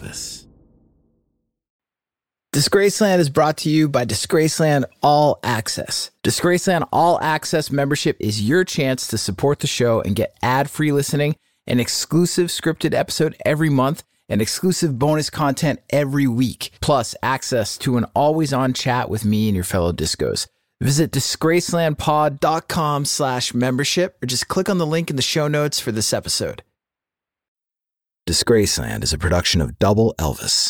Elvis. Disgraceland is brought to you by Disgraceland All Access. Disgraceland All Access membership is your chance to support the show and get ad-free listening, an exclusive scripted episode every month, and exclusive bonus content every week, plus access to an always-on chat with me and your fellow discos. Visit disgracelandpod.com/membership or just click on the link in the show notes for this episode. Disgraceland is a production of Double Elvis.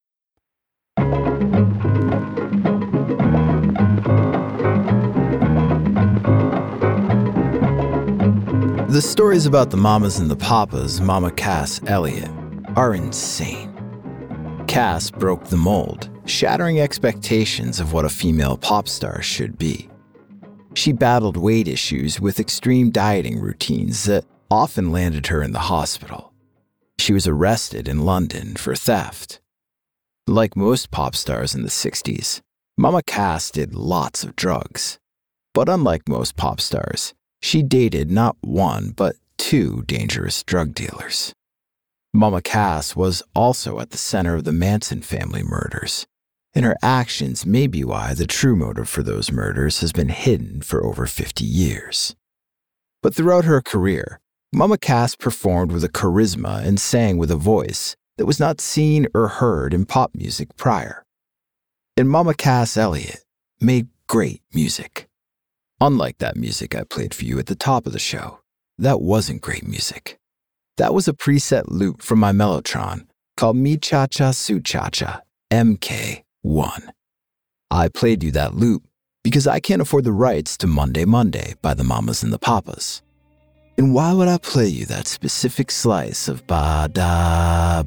The stories about the mamas and the papas, Mama Cass Elliot, are insane. Cass broke the mold, shattering expectations of what a female pop star should be. She battled weight issues with extreme dieting routines that often landed her in the hospital. She was arrested in London for theft. Like most pop stars in the 60s, Mama Cass did lots of drugs. But unlike most pop stars, she dated not one, but two dangerous drug dealers. Mama Cass was also at the center of the Manson family murders, and her actions may be why the true motive for those murders has been hidden for over 50 years. But throughout her career, Mama Cass performed with a charisma and sang with a voice that was not seen or heard in pop music prior. And Mama Cass Elliot made great music. Unlike that music I played for you at the top of the show, that wasn't great music. That was a preset loop from my Mellotron called Me Cha Cha Su Cha Cha MK1. I played you that loop because I can't afford the rights to Monday Monday by the Mamas and the Papas. And why would I play you that specific slice of ba-da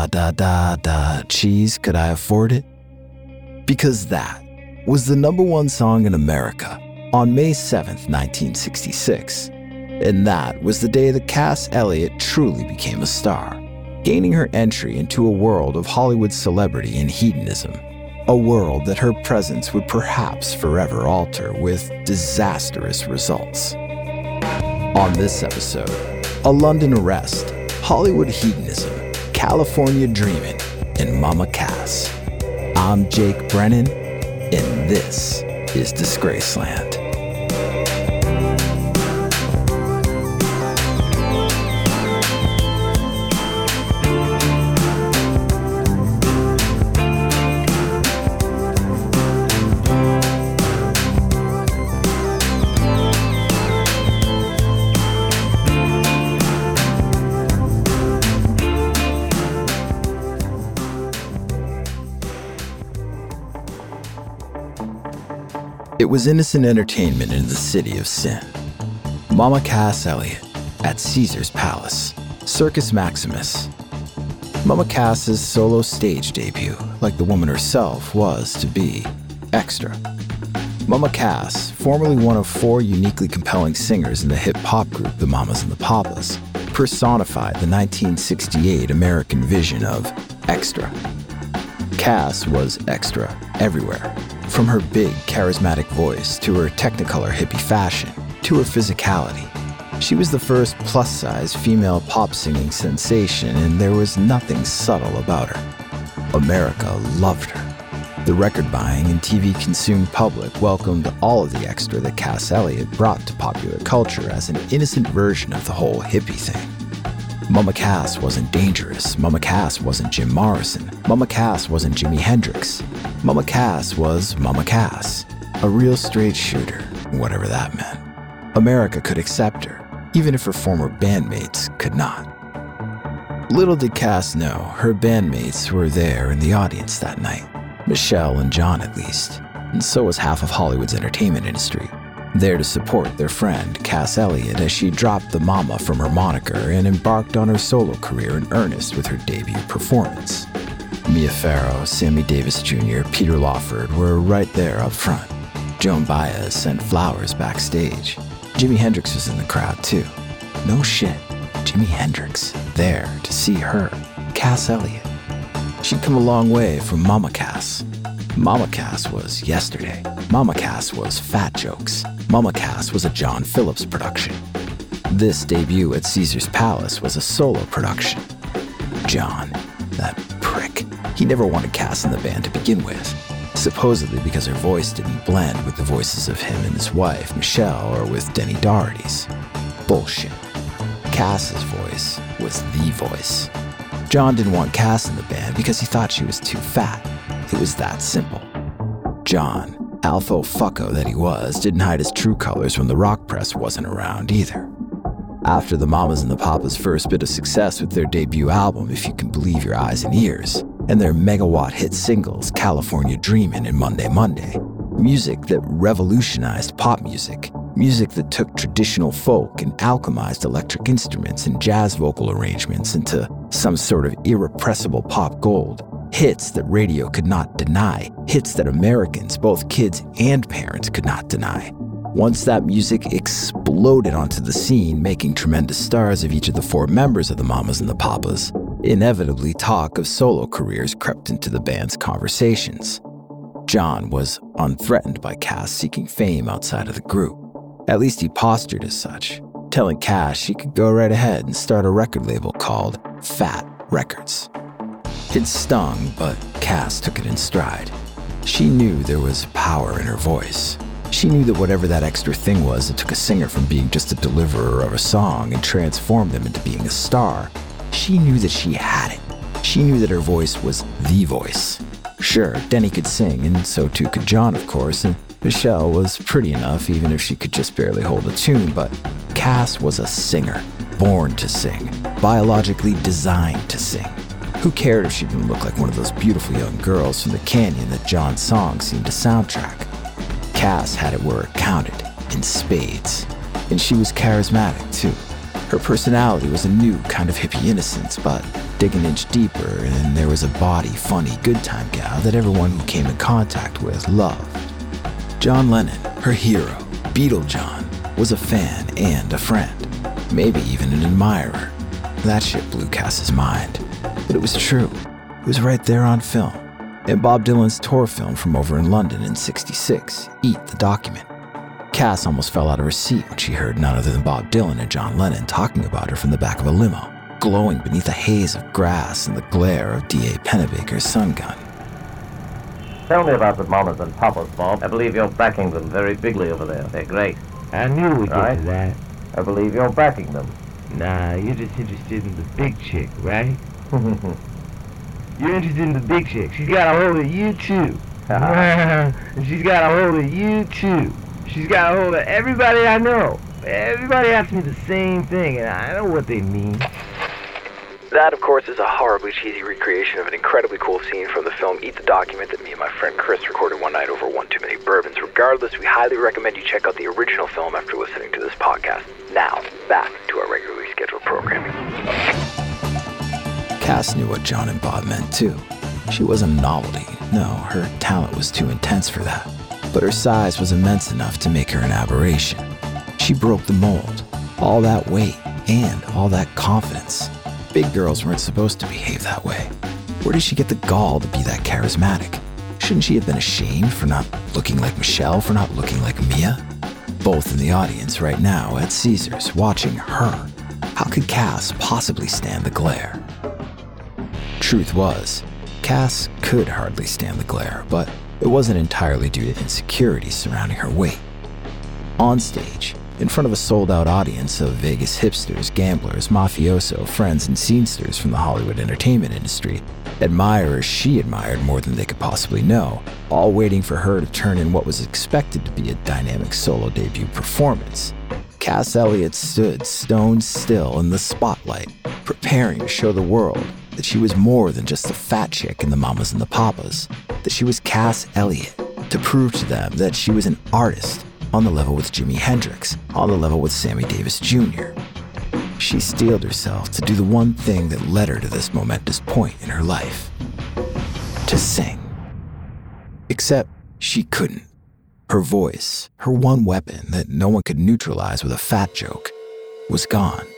cheese? Could I afford it? Because that was the #1 song in America on May 7th, 1966. And that was the day that Cass Elliot truly became a star, gaining her entry into a world of Hollywood celebrity and hedonism, a world that her presence would perhaps forever alter with disastrous results. On this episode, a London arrest, Hollywood hedonism, California dreaming, and Mama Cass. I'm Jake Brennan, and this is Disgraceland. It was innocent entertainment in the city of sin. Mama Cass Elliot at Caesar's Palace, Circus Maximus. Mama Cass's solo stage debut, like the woman herself, was to be extra. Mama Cass, formerly one of 4 uniquely compelling singers in the hip-hop group The Mamas and the Papas, personified the 1968 American vision of extra. Cass was extra everywhere. From her big, charismatic voice, to her technicolor hippie fashion, to her physicality. She was the first plus-size female pop-singing sensation, and there was nothing subtle about her. America loved her. The record-buying and TV-consumed public welcomed all of the extra that Cass Elliot brought to popular culture as an innocent version of the whole hippie thing. Mama Cass wasn't dangerous. Mama Cass wasn't Jim Morrison. Mama Cass wasn't Jimi Hendrix. Mama Cass was Mama Cass, a real straight shooter, whatever that meant. America could accept her, even if her former bandmates could not. Little did Cass know her bandmates were there in the audience that night, Michelle and John at least, and so was half of Hollywood's entertainment industry. There to support their friend, Cass Elliot, as she dropped the mama from her moniker and embarked on her solo career in earnest with her debut performance. Mia Farrow, Sammy Davis Jr., Peter Lawford were right there up front. Joan Baez sent flowers backstage. Jimi Hendrix was in the crowd too. No shit, Jimi Hendrix, there to see her, Cass Elliot. She'd come a long way from Mama Cass. Mama Cass was yesterday. Mama Cass was Fat Jokes. Mama Cass was a John Phillips production. This debut at Caesar's Palace was a solo production. John, that prick. He never wanted Cass in the band to begin with, supposedly because her voice didn't blend with the voices of him and his wife, Michelle, or with Denny Doherty's. Bullshit. Cass's voice was the voice. John didn't want Cass in the band because he thought she was too fat. It was that simple. John, alpha fucko that he was, didn't hide his true colors when the rock press wasn't around either. After the Mamas and the Papas' first bit of success with their debut album, If You Can Believe Your Eyes and Ears, and their megawatt hit singles, California Dreamin' and Monday Monday, music that revolutionized pop music, music that took traditional folk and alchemized electric instruments and jazz vocal arrangements into some sort of irrepressible pop gold, hits that radio could not deny, hits that Americans, both kids and parents, could not deny. Once that music exploded onto the scene, making tremendous stars of each of the four members of the Mamas and the Papas, inevitably talk of solo careers crept into the band's conversations. John was unthreatened by Cass seeking fame outside of the group. At least he postured as such, telling Cass she could go right ahead and start a record label called Fat Records. It stung, but Cass took it in stride. She knew there was power in her voice. She knew that whatever that extra thing was that took a singer from being just a deliverer of a song and transformed them into being a star, she knew that she had it. She knew that her voice was the voice. Sure, Denny could sing, and so too could John, of course, and Michelle was pretty enough, even if she could just barely hold a tune, but Cass was a singer, born to sing, biologically designed to sing. Who cared if she didn't look like one of those beautiful young girls from the canyon that John's songs seemed to soundtrack? Cass had it where it counted, in spades. And she was charismatic, too. Her personality was a new kind of hippie innocence, but dig an inch deeper and there was a bawdy, funny, good time gal that everyone who came in contact with loved. John Lennon, her hero, Beatle John, was a fan and a friend, maybe even an admirer. That shit blew Cass's mind. But it was true. It was right there on film. In Bob Dylan's tour film from over in London in '66, Eat the Document. Cass almost fell out of her seat when she heard none other than Bob Dylan and John Lennon talking about her from the back of a limo, glowing beneath a haze of grass and the glare of D.A. Pennebaker's sun gun. Tell me about the Mamas and Papas, Bob. I believe you're backing them very bigly over there. They're great. I knew we'd get to that. I believe you're backing them. Nah, you're just interested in the big chick, right? You're interested in the big chick. She's got a hold of you, too. And she's got a hold of you, too. She's got a hold of everybody I know. Everybody asks me the same thing, and I know what they mean. That, of course, is a horribly cheesy recreation of an incredibly cool scene from the film Eat the Document that me and my friend Chris recorded one night over one too many bourbons. Regardless, we highly recommend you check out the original film after listening to this podcast. Now, back to our regularly scheduled programming. Cass knew what John and Bob meant, too. She wasn't a novelty. No, her talent was too intense for that. But her size was immense enough to make her an aberration. She broke the mold. All that weight and all that confidence. Big girls weren't supposed to behave that way. Where did she get the gall to be that charismatic? Shouldn't she have been ashamed for not looking like Michelle, for not looking like Mia? Both in the audience right now at Caesars, watching her. How could Cass possibly stand the glare? Truth was, Cass could hardly stand the glare, but it wasn't entirely due to insecurities surrounding her weight. On stage, in front of a sold-out audience of Vegas hipsters, gamblers, mafioso, friends, and scenesters from the Hollywood entertainment industry, admirers she admired more than they could possibly know, all waiting for her to turn in what was expected to be a dynamic solo debut performance, Cass Elliot stood stone still in the spotlight, preparing to show the world that she was more than just the fat chick in the Mamas and the Papas, that she was Cass Elliot, to prove to them that she was an artist on the level with Jimi Hendrix, on the level with Sammy Davis Jr. She steeled herself to do the one thing that led her to this momentous point in her life: to sing. Except she couldn't. Her voice, her one weapon that no one could neutralize with a fat joke, was gone.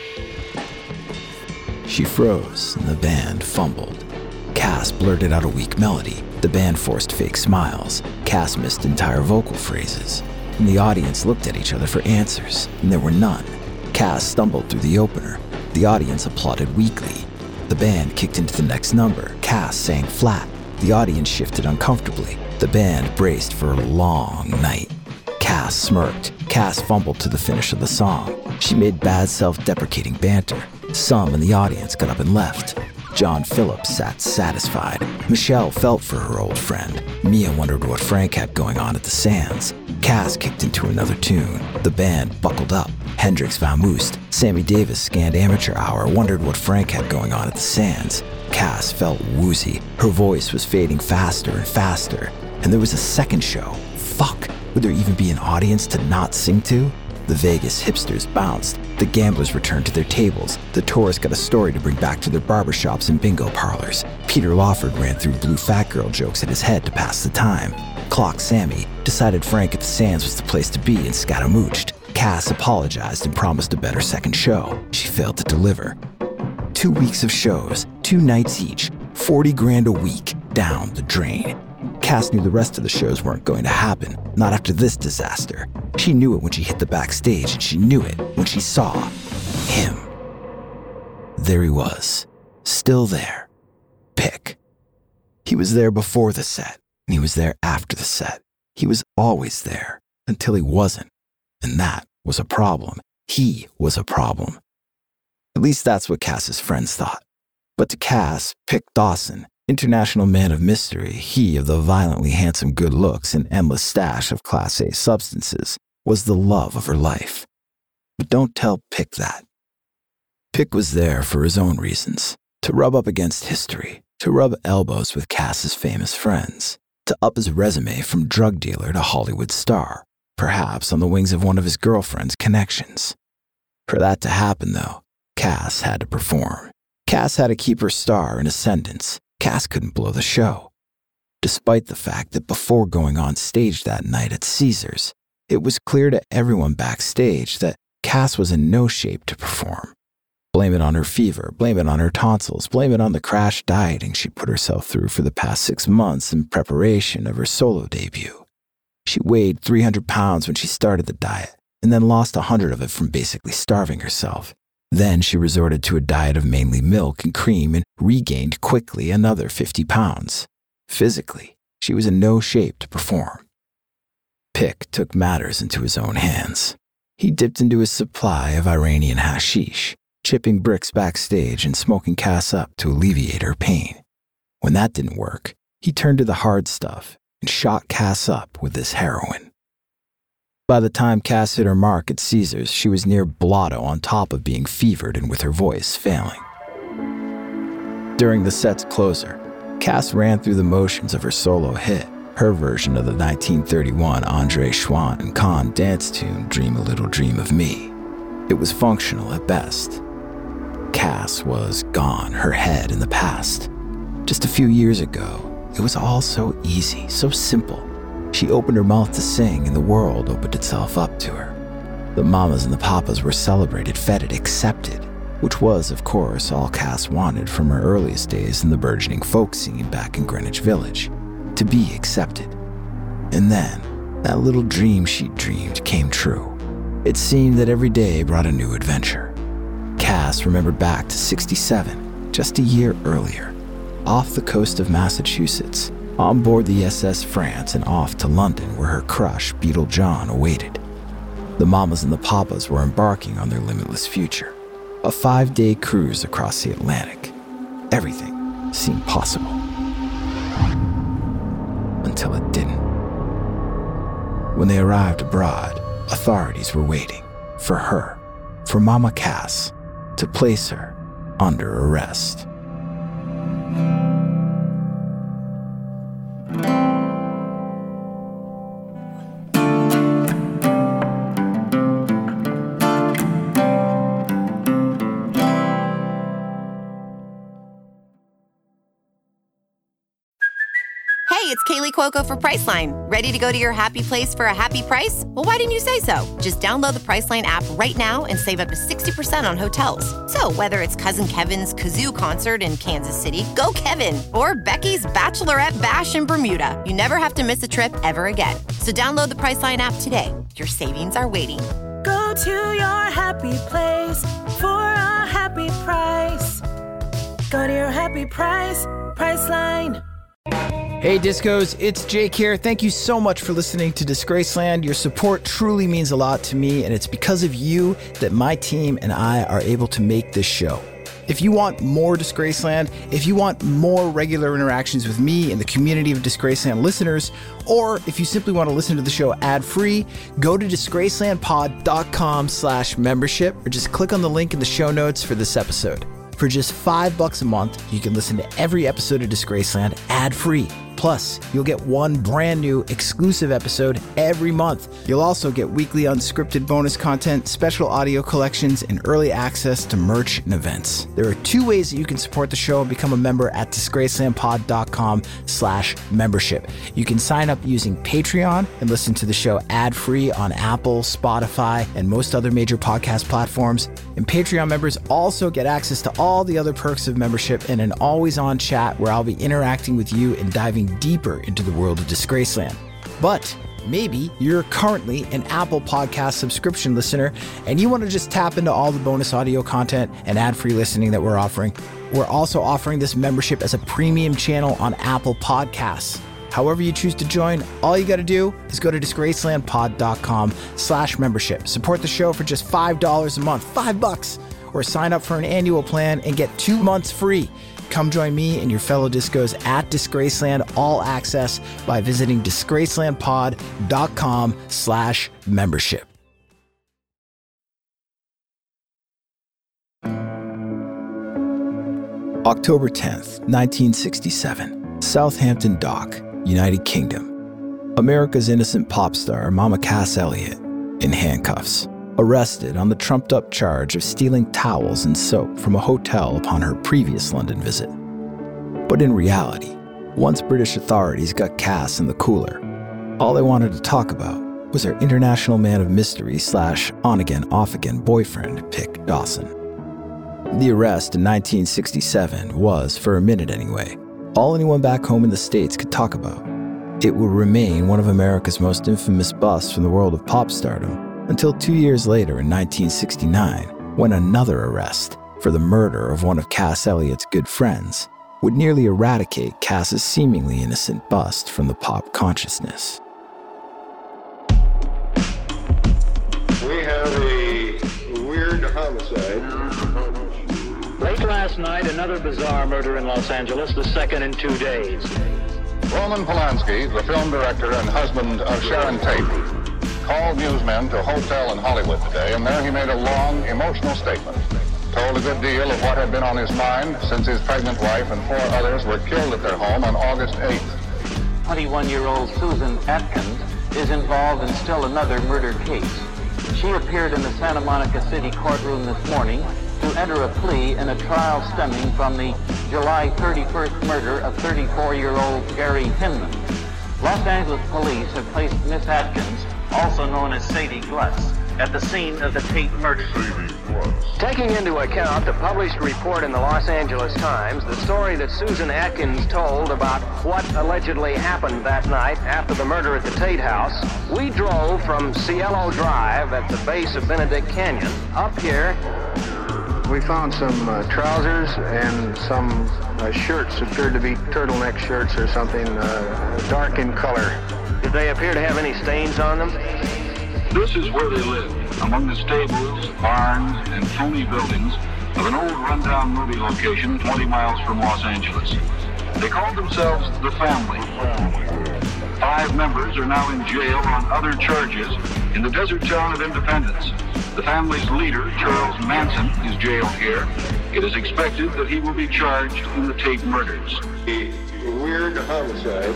She froze and the band fumbled. Cass blurted out a weak melody. The band forced fake smiles. Cass missed entire vocal phrases. And the audience looked at each other for answers, and there were none. Cass stumbled through the opener. The audience applauded weakly. The band kicked into the next number. Cass sang flat. The audience shifted uncomfortably. The band braced for a long night. Cass smirked. Cass fumbled to the finish of the song. She made bad self-deprecating banter. Some in the audience got up and left. John Phillips sat satisfied. Michelle felt for her old friend. Mia wondered what Frank had going on at the Sands. Cass kicked into another tune. The band buckled up. Hendrix vamoosed. Sammy Davis scanned Amateur Hour, wondered what Frank had going on at the Sands. Cass felt woozy. Her voice was fading faster and faster. And there was a second show. Fuck, would there even be an audience to not sing to? The Vegas hipsters bounced. The gamblers returned to their tables. The tourists got a story to bring back to their barbershops and bingo parlors. Peter Lawford ran through blue fat girl jokes in his head to pass the time. Clock Sammy decided Frank at the Sands was the place to be and scatamooched. Cass apologized and promised a better second show. She failed to deliver. 2 weeks of shows, 2 nights each, $40,000 a week, down the drain. Cass knew the rest of the shows weren't going to happen, not after this disaster. She knew it when she hit the backstage, and she knew it when she saw him. There he was, still there. Pick. He was there before the set, and he was there after the set. He was always there, until he wasn't. And that was a problem. He was a problem. At least that's what Cass's friends thought. But to Cass, Pick Dawson, international man of mystery, he of the violently handsome good looks and endless stash of Class A substances, was the love of her life. But don't tell Pick that. Pick was there for his own reasons, to rub up against history, to rub elbows with Cass's famous friends, to up his resume from drug dealer to Hollywood star, perhaps on the wings of one of his girlfriend's connections. For that to happen, though, Cass had to perform. Cass had to keep her star in ascendance. Cass couldn't blow the show. Despite the fact that before going on stage that night at Caesars, it was clear to everyone backstage that Cass was in no shape to perform. Blame it on her fever, blame it on her tonsils, blame it on the crash dieting she put herself through for the past 6 months in preparation of her solo debut. She weighed 300 pounds when she started the diet, and then lost 100 of it from basically starving herself. Then she resorted to a diet of mainly milk and cream and regained quickly another 50 pounds. Physically, she was in no shape to perform. Pick took matters into his own hands. He dipped into his supply of Iranian hashish, chipping bricks backstage and smoking Cass up to alleviate her pain. When that didn't work, he turned to the hard stuff and shot Cass up with this heroin. By the time Cass hit her mark at Caesars, she was near blotto on top of being fevered and with her voice failing. During the set's closer, Cass ran through the motions of her solo hit, her version of the 1931 Andre Schwann and Kahn dance tune, Dream a Little Dream of Me. It was functional at best. Cass was gone, her head in the past. Just a few years ago, it was all so easy, so simple. She opened her mouth to sing, and the world opened itself up to her. The mamas and the papas were celebrated, feted, accepted, which was, of course, all Cass wanted from her earliest days in the burgeoning folk scene back in Greenwich Village, to be accepted. And then, that little dream she'd dreamed came true. It seemed that every day brought a new adventure. Cass remembered back to '67, just a year earlier, off the coast of Massachusetts, on board the SS France and off to London where her crush, Beetle John, awaited. The mamas and the papas were embarking on their limitless future, a 5-day cruise across the Atlantic. Everything seemed possible. Until it didn't. When they arrived abroad, authorities were waiting for her, for Mama Cass, to place her under arrest. Hey, it's Kaylee Cuoco for Priceline. Ready to go to your happy place for a happy price? Well, why didn't you say so? Just download the Priceline app right now and save up to 60% on hotels. So whether it's Cousin Kevin's Kazoo Concert in Kansas City, go Kevin, or Becky's Bachelorette Bash in Bermuda, you never have to miss a trip ever again. So download the Priceline app today. Your savings are waiting. Go to your happy place for a happy price. Go to your happy price, Priceline. Hey Discos, it's Jake here. Thank you so much for listening to Disgraceland. Your support truly means a lot to me, and it's because of you that my team and I are able to make this show. If you want more Disgraceland, if you want more regular interactions with me and the community of Disgraceland listeners, or if you simply want to listen to the show ad-free, go to disgracelandpod.com/membership or just click on the link in the show notes for this episode. For just $5 a month, you can listen to every episode of Disgraceland ad-free. Plus, you'll get one brand new exclusive episode every month. You'll also get weekly unscripted bonus content, special audio collections, and early access to merch and events. There are 2 ways that you can support the show and become a member at disgracelandpod.com/membership. You can sign up using Patreon and listen to the show ad-free on Apple, Spotify, and most other major podcast platforms. And Patreon members also get access to all the other perks of membership and an always-on chat where I'll be interacting with you and diving deeper into the world of Disgraceland. But maybe you're currently an Apple Podcast subscription listener and you want to just tap into all the bonus audio content and ad-free listening that we're offering. We're also offering this membership as a premium channel on Apple Podcasts. However you choose to join, all you got to do is go to disgracelandpod.com/membership. Support the show for just $5 a month, $5, or sign up for an annual plan and get 2 months free. Come join me and your fellow discos at Disgraceland All Access by visiting disgracelandpod.com/membership. October 10th, 1967, Southampton Dock, United Kingdom. America's innocent pop star, Mama Cass Elliot, in handcuffs, arrested on the trumped-up charge of stealing towels and soap from a hotel upon her previous London visit. But in reality, once British authorities got Cass in the cooler, all they wanted to talk about was her international man of mystery / on-again, off-again boyfriend, Pick Dawson. The arrest in 1967 was, for a minute anyway, all anyone back home in the States could talk about. It will remain one of America's most infamous busts from the world of pop stardom, until 2 years later in 1969, when another arrest for the murder of one of Cass Elliott's good friends would nearly eradicate Cass's seemingly innocent bust from the pop consciousness. We have a weird homicide. Late last night, another bizarre murder in Los Angeles, the second in 2 days. Roman Polanski, the film director and husband of Sharon Tate, called newsmen to a hotel in Hollywood today, and there he made a long, emotional statement. Told a good deal of what had been on his mind since his pregnant wife and 4 others were killed at their home on August 8th. 21-year-old Susan Atkins is involved in still another murder case. She appeared in the Santa Monica City courtroom this morning to enter a plea in a trial stemming from the July 31st murder of 34-year-old Gary Hinman. Los Angeles police have placed Miss Atkins, also known as Sadie Gluss, at the scene of the Tate murder. Taking into account the published report in the Los Angeles Times, the story that Susan Atkins told about what allegedly happened that night after the murder at the Tate house, we drove from Cielo Drive at the base of Benedict Canyon up here. We found some trousers and some shirts, appeared to be turtleneck shirts or something, dark in color. Did they appear to have any stains on them? This is where they lived, among the stables, barns, and phony buildings of an old rundown movie location 20 miles from Los Angeles. They called themselves The Family. 5 members are now in jail on other charges in the desert town of Independence. The family's leader, Charles Manson, is jailed here. It is expected that he will be charged in the Tate murders. A weird homicide.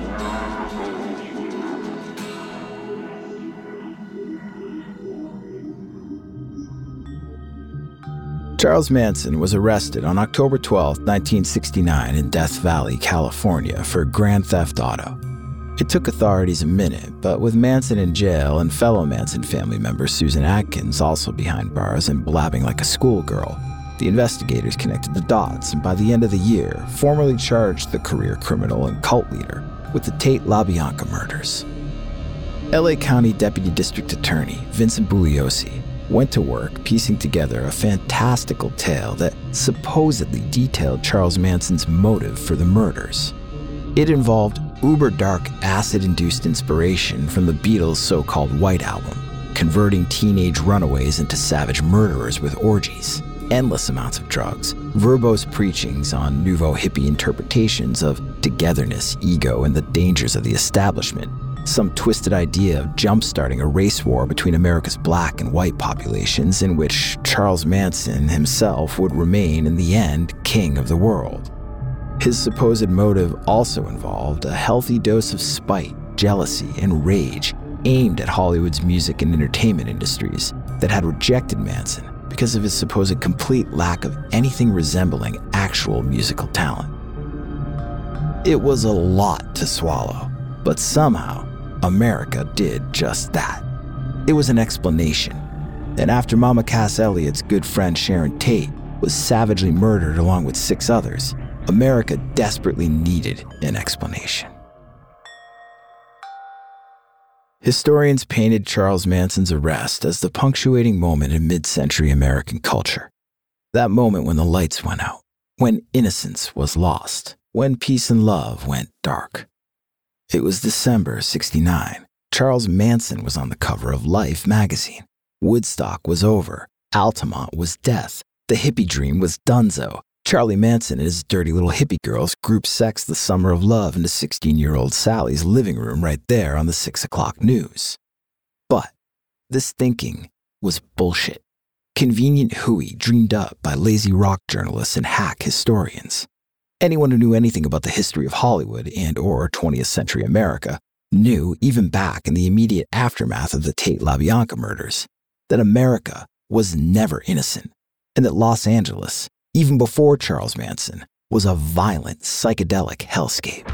Charles Manson was arrested on October 12, 1969 in Death Valley, California for grand theft auto. It took authorities a minute, but with Manson in jail and fellow Manson family member Susan Atkins also behind bars and blabbing like a schoolgirl, the investigators connected the dots and by the end of the year, formally charged the career criminal and cult leader with the Tate LaBianca murders. LA County Deputy District Attorney Vincent Bugliosi went to work piecing together a fantastical tale that supposedly detailed Charles Manson's motive for the murders. It involved uber-dark acid-induced inspiration from the Beatles' so-called White Album, converting teenage runaways into savage murderers with orgies, endless amounts of drugs, verbose preachings on nouveau hippie interpretations of togetherness, ego, and the dangers of the establishment, some twisted idea of jump-starting a race war between America's black and white populations in which Charles Manson himself would remain, in the end, king of the world. His supposed motive also involved a healthy dose of spite, jealousy, and rage aimed at Hollywood's music and entertainment industries that had rejected Manson because of his supposed complete lack of anything resembling actual musical talent. It was a lot to swallow, but somehow, America did just that. It was an explanation. And after Mama Cass Elliott's good friend Sharon Tate was savagely murdered along with 6 others, America desperately needed an explanation. Historians painted Charles Manson's arrest as the punctuating moment in mid-century American culture. That moment when the lights went out, when innocence was lost, when peace and love went dark. It was December '69. Charles Manson was on the cover of Life magazine. Woodstock was over. Altamont was death. The hippie dream was donezo. Charlie Manson and his dirty little hippie girls group sexed the summer of love into 16-year-old Sally's living room right there on the 6 o'clock news. But this thinking was bullshit. Convenient hooey dreamed up by lazy rock journalists and hack historians. Anyone who knew anything about the history of Hollywood and or 20th century America knew, even back in the immediate aftermath of the Tate LaBianca murders, that America was never innocent, and that Los Angeles, even before Charles Manson, was a violent, psychedelic hellscape.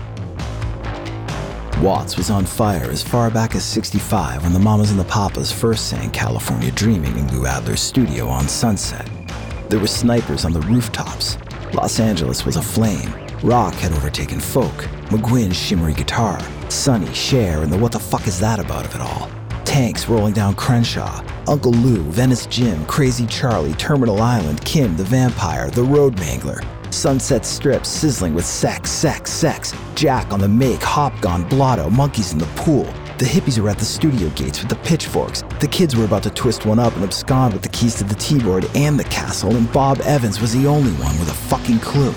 Watts was on fire as far back as '65 when the Mamas and the Papas first sang California Dreaming in Lou Adler's studio on Sunset. There were snipers on the rooftops. Los Angeles was aflame. Rock had overtaken folk. McGuinn's shimmery guitar, Sonny, Cher, and the what the fuck is that about of it all. Tanks rolling down Crenshaw, Uncle Lou, Venice Jim, Crazy Charlie, Terminal Island, Kim the Vampire, the Road Mangler, Sunset Strip sizzling with sex, Jack on the make, Hop Gone, Blotto, monkeys in the pool. The hippies were at the studio gates with the pitchforks. The kids were about to twist one up and abscond with the keys to the T-board and the castle, and Bob Evans was the only one with a fucking clue.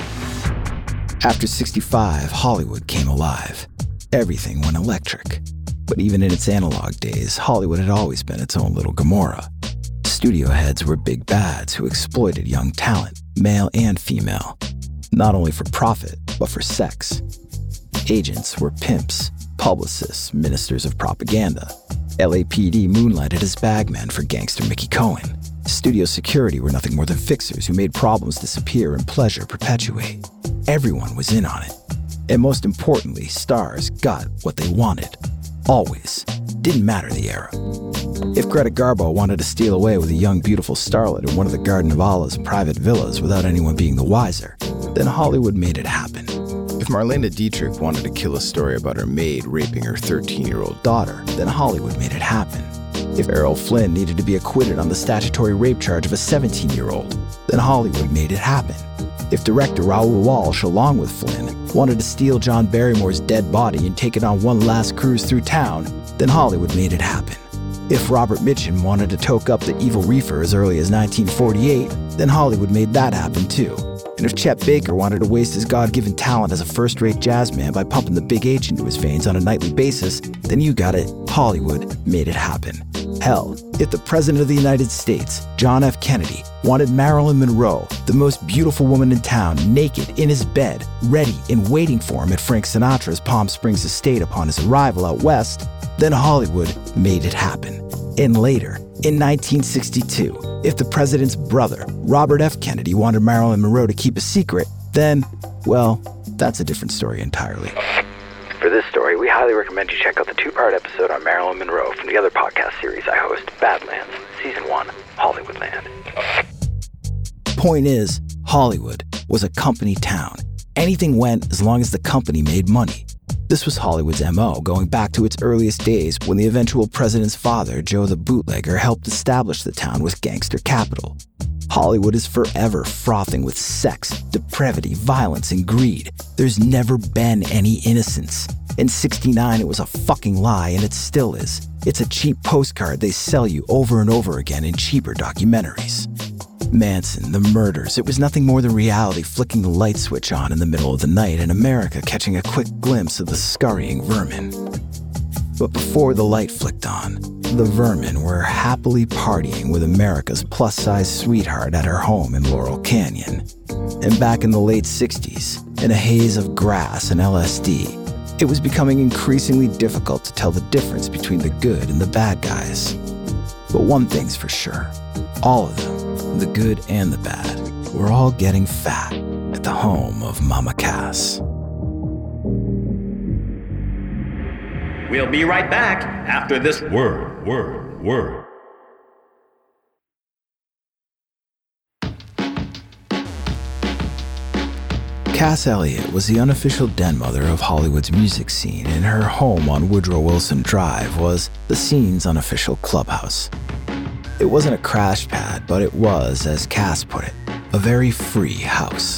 After '65, Hollywood came alive. Everything went electric. But even in its analog days, Hollywood had always been its own little Gomorrah. Studio heads were big bads who exploited young talent, male and female, not only for profit, but for sex. Agents were pimps, publicists, ministers of propaganda. LAPD moonlighted as bagmen for gangster Mickey Cohen. Studio security were nothing more than fixers who made problems disappear and pleasure perpetuate. Everyone was in on it. And most importantly, stars got what they wanted. Always. Didn't matter the era. If Greta Garbo wanted to steal away with a young, beautiful starlet in one of the Garden of Allah's private villas without anyone being the wiser, then Hollywood made it happen. If Marlene Dietrich wanted to kill a story about her maid raping her 13-year-old daughter, then Hollywood made it happen. If Errol Flynn needed to be acquitted on the statutory rape charge of a 17-year-old, then Hollywood made it happen. If director Raoul Walsh, along with Flynn, wanted to steal John Barrymore's dead body and take it on one last cruise through town, then Hollywood made it happen. If Robert Mitchum wanted to toke up the evil reefer as early as 1948, then Hollywood made that happen too. And if Chet Baker wanted to waste his God-given talent as a first-rate jazz man by pumping the big H into his veins on a nightly basis, then you got it, Hollywood made it happen. Hell, if the President of the United States, John F. Kennedy, wanted Marilyn Monroe, the most beautiful woman in town, naked in his bed, ready and waiting for him at Frank Sinatra's Palm Springs estate upon his arrival out west, then Hollywood made it happen. And later, in 1962, if the president's brother, Robert F. Kennedy, wanted Marilyn Monroe to keep a secret, then, well, that's a different story entirely. For this story, we highly recommend you check out the 2-part episode on Marilyn Monroe from the other podcast series I host, Badlands, Season 1, Hollywoodland. Point is, Hollywood was a company town. Anything went as long as the company made money. This was Hollywood's MO, going back to its earliest days when the eventual president's father, Joe the Bootlegger, helped establish the town with gangster capital. Hollywood is forever frothing with sex, depravity, violence, and greed. There's never been any innocence. In '69, it was a fucking lie, and it still is. It's a cheap postcard they sell you over and over again in cheaper documentaries. Manson, the murders, it was nothing more than reality flicking the light switch on in the middle of the night and America catching a quick glimpse of the scurrying vermin. But before the light flicked on, the vermin were happily partying with America's plus-size sweetheart at her home in Laurel Canyon. And back in the late 60s, in a haze of grass and LSD, it was becoming increasingly difficult to tell the difference between the good and the bad guys. But one thing's for sure, all of them, the good and the bad, were all getting fat at the home of Mama Cass. We'll be right back after this word. Cass Elliot was the unofficial den mother of Hollywood's music scene, and her home on Woodrow Wilson Drive was the scene's unofficial clubhouse. It wasn't a crash pad, but it was, as Cass put it, a very free house.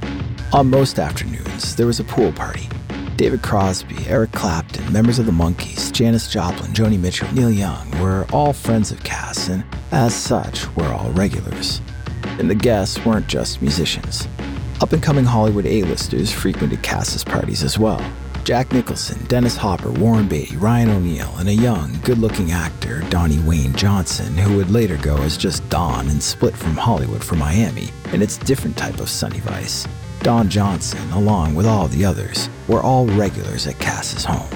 On most afternoons, there was a pool party. David Crosby, Eric Clapton, members of the Monkees, Janis Joplin, Joni Mitchell, Neil Young were all friends of Cass, and as such, were all regulars. And the guests weren't just musicians. Up-and-coming Hollywood A-listers frequented Cass's parties as well. Jack Nicholson, Dennis Hopper, Warren Beatty, Ryan O'Neal, and a young, good-looking actor, Donnie Wayne Johnson, who would later go as just Don and split from Hollywood for Miami in its different type of Sunny Vice. Don Johnson, along with all the others, were all regulars at Cass's home.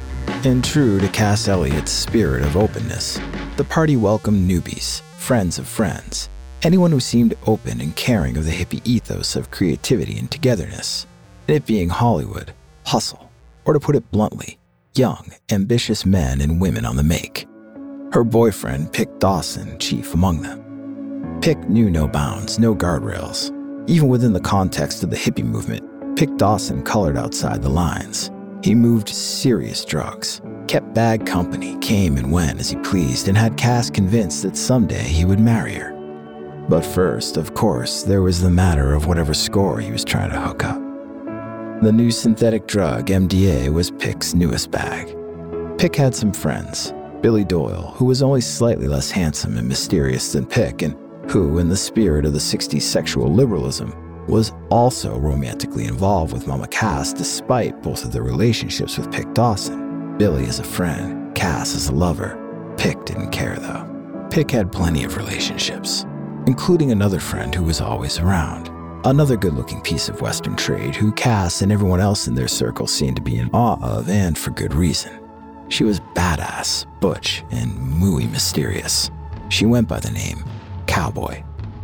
And true to Cass Elliot's spirit of openness, the party welcomed newbies, friends of friends, anyone who seemed open and caring of the hippie ethos of creativity and togetherness, and it being Hollywood, hustle, or to put it bluntly, young, ambitious men and women on the make. Her boyfriend, Pick Dawson, chief among them. Pick knew no bounds, no guardrails. Even within the context of the hippie movement, Pick Dawson colored outside the lines. He moved serious drugs, kept bad company, came and went as he pleased, and had Cass convinced that someday he would marry her. But first, of course, there was the matter of whatever score he was trying to hook up. The new synthetic drug, MDA, was Pick's newest bag. Pick had some friends. Billy Doyle, who was only slightly less handsome and mysterious than Pick, and who, in the spirit of the 60s sexual liberalism, was also romantically involved with Mama Cass despite both of their relationships with Pick Dawson. Billy as a friend, Cass as a lover. Pick didn't care, though. Pick had plenty of relationships, including another friend who was always around. Another good-looking piece of Western trade who Cass and everyone else in their circle seemed to be in awe of, and for good reason. She was badass, butch, and mooey mysterious. She went by the name Cowboy.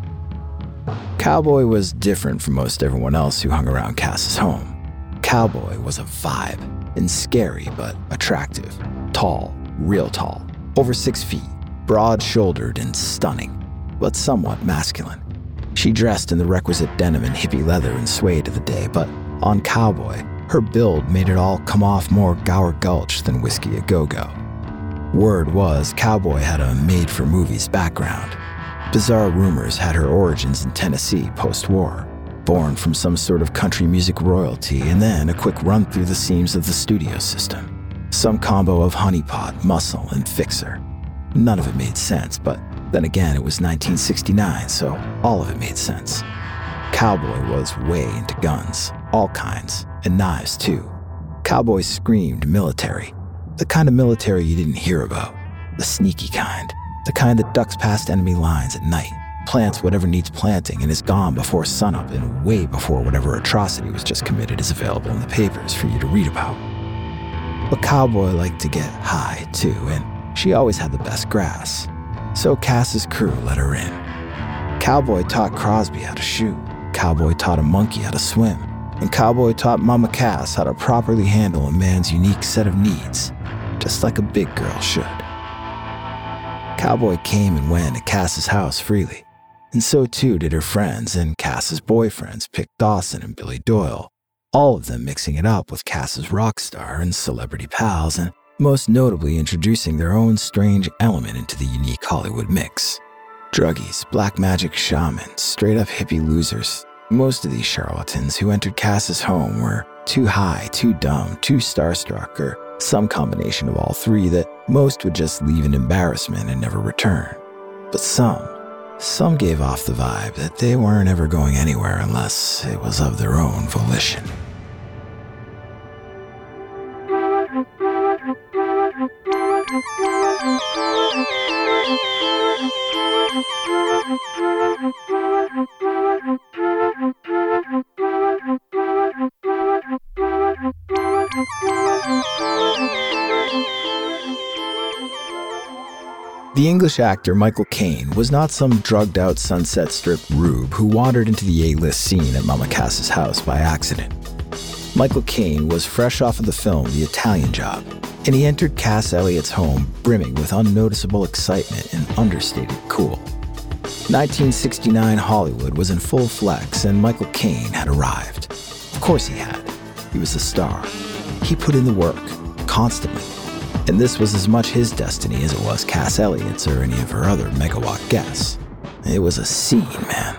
Cowboy was different from most everyone else who hung around Cass's home. Cowboy was a vibe, and scary but attractive. Tall, real tall, over 6 feet, broad-shouldered and stunning, but somewhat masculine. She dressed in the requisite denim and hippie leather and suede of the day, but on Cowboy, her build made it all come off more Gower Gulch than Whiskey a Go-Go. Word was Cowboy had a made-for-movies background. Bizarre rumors had her origins in Tennessee post-war, born from some sort of country music royalty, and then a quick run through the seams of the studio system. Some combo of honeypot, muscle, and fixer. None of it made sense, but then again, it was 1969, so all of it made sense. Cowboy was way into guns, all kinds, and knives too. Cowboy screamed military. The kind of military you didn't hear about. The sneaky kind. The kind that ducks past enemy lines at night, plants whatever needs planting, and is gone before sunup and way before whatever atrocity was just committed is available in the papers for you to read about. But Cowboy liked to get high too, and she always had the best grass. So Cass's crew let her in. Cowboy taught Crosby how to shoot. Cowboy taught a monkey how to swim. And Cowboy taught Mama Cass how to properly handle a man's unique set of needs, just like a big girl should. Cowboy came and went at Cass's house freely, and so too did her friends and Cass's boyfriends, Pick Dawson and Billy Doyle, all of them mixing it up with Cass's rock star and celebrity pals, and most notably introducing their own strange element into the unique Hollywood mix. Druggies, black magic shamans, straight-up hippie losers. Most of these charlatans who entered Cass's home were too high, too dumb, too starstruck, or some combination of all three that most would just leave in embarrassment and never return. But some gave off the vibe that they weren't ever going anywhere unless it was of their own volition. The English actor Michael Caine was not some drugged-out Sunset Strip rube who wandered into the A-list scene at Mama Cass's house by accident. Michael Caine was fresh off of the film The Italian Job, and he entered Cass Elliott's home brimming with unnoticeable excitement and understated cool. 1969 Hollywood was in full flex, and Michael Caine had arrived. Of course he had. He was a star. He put in the work, constantly. And this was as much his destiny as it was Cass Elliott's or any of her other megawatt guests. It was a scene, man.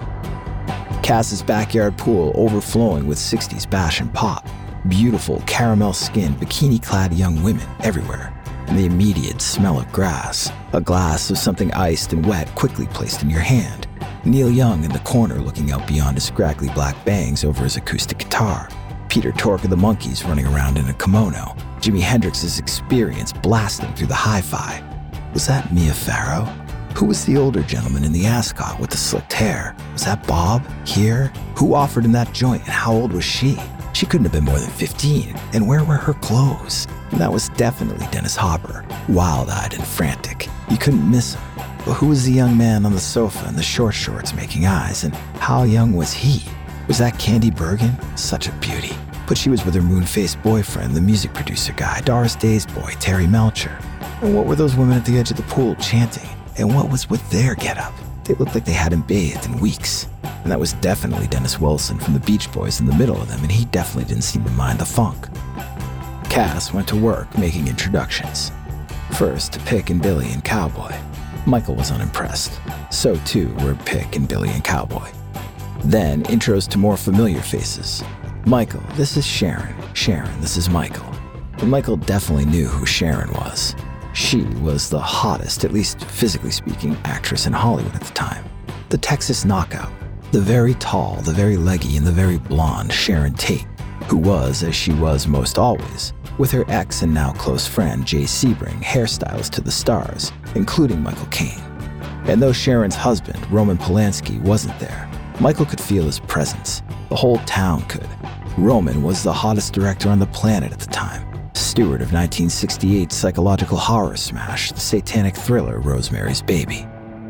Cass's backyard pool overflowing with 60s bash and pop. Beautiful, caramel-skinned, bikini-clad young women everywhere. And the immediate smell of grass. A glass of something iced and wet quickly placed in your hand. Neil Young in the corner looking out beyond his scraggly black bangs over his acoustic guitar. Peter Tork of the Monkees running around in a kimono. Jimi Hendrix's Experience blasting through the hi-fi. Was that Mia Farrow? Who was the older gentleman in the ascot with the slicked hair? Was that Bob? Here? Who offered him that joint, and how old was she? She couldn't have been more than 15, and where were her clothes? And that was definitely Dennis Hopper, wild-eyed and frantic. You couldn't miss him. But who was the young man on the sofa in the short shorts making eyes, and how young was he? Was that Candy Bergen? Such a beauty. But she was with her moon-faced boyfriend, the music producer guy, Doris Day's boy, Terry Melcher. And what were those women at the edge of the pool chanting? And what was with their getup? They looked like they hadn't bathed in weeks. And that was definitely Dennis Wilson from the Beach Boys in the middle of them, and he definitely didn't seem to mind the funk. Cass went to work making introductions. First to Pick and Billy and Cowboy. Michael was unimpressed. So too were Pick and Billy and Cowboy. Then intros to more familiar faces. Michael, this is Sharon. Sharon, this is Michael. And Michael definitely knew who Sharon was. She was the hottest, at least physically speaking, actress in Hollywood at the time. The Texas Knockout. The very tall, the very leggy, and the very blonde Sharon Tate, who was, as she was most always, with her ex and now close friend Jay Sebring, hairstylist to the stars, including Michael Caine. And though Sharon's husband, Roman Polanski, wasn't there, Michael could feel his presence. The whole town could. Roman was the hottest director on the planet at the time, steward of 1968's psychological horror smash, the satanic thriller Rosemary's Baby.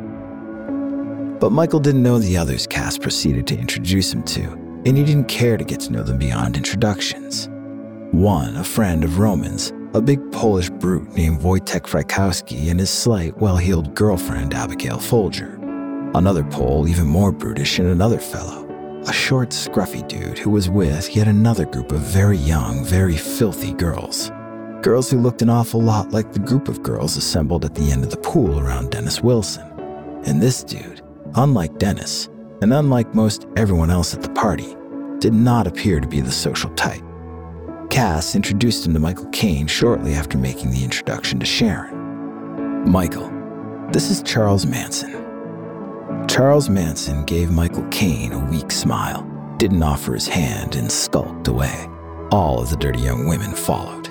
But Michael didn't know the others Cass proceeded to introduce him to, and he didn't care to get to know them beyond introductions. One, a friend of Roman's, a big Polish brute named Wojtek Frykowski, and his slight, well-heeled girlfriend Abigail Folger. Another Pole, even more brutish, and another fellow. A short, scruffy dude who was with yet another group of very young, very filthy girls. Girls who looked an awful lot like the group of girls assembled at the end of the pool around Dennis Wilson. And this dude, unlike Dennis, and unlike most everyone else at the party, did not appear to be the social type. Cass introduced him to Michael Caine shortly after making the introduction to Sharon. Michael, this is Charles Manson. Charles Manson gave Michael Caine a weak smile, didn't offer his hand, and skulked away. All of the dirty young women followed.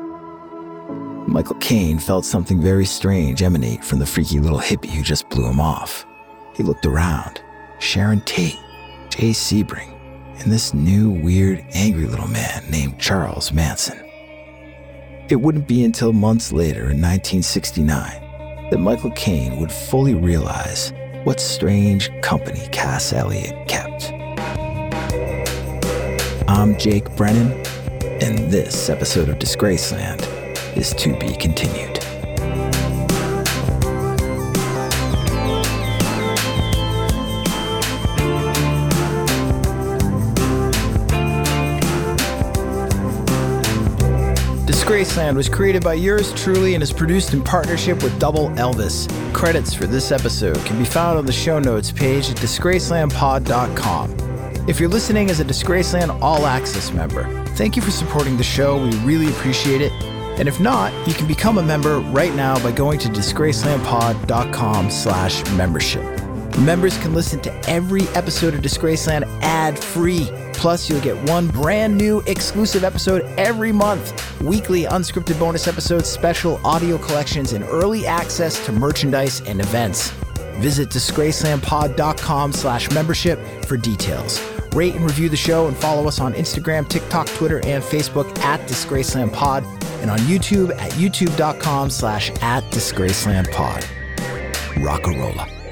Michael Caine felt something very strange emanate from the freaky little hippie who just blew him off. He looked around. Sharon Tate, Jay Sebring, and this new, weird, angry little man named Charles Manson. It wouldn't be until months later in 1969 that Michael Caine would fully realize what strange company Cass Elliott kept. I'm Jake Brennan, and this episode of Disgraceland is to be continued. Disgraceland was created by yours truly and is produced in partnership with Double Elvis. Credits for this episode can be found on the show notes page at disgracelandpod.com. If you're listening as a Disgraceland All Access member, thank you for supporting the show. We really appreciate it. And if not, you can become a member right now by going to disgracelandpod.com/membership. Members can listen to every episode of Disgraceland ad-free. Plus, you'll get one brand new exclusive episode every month. Weekly unscripted bonus episodes, special audio collections, and early access to merchandise and events. Visit disgracelandpod.com/membership for details. Rate and review the show and follow us on Instagram, TikTok, Twitter, and Facebook at DisgracelandPod, and on YouTube at youtube.com/@DisgracelandPod. Rockarola.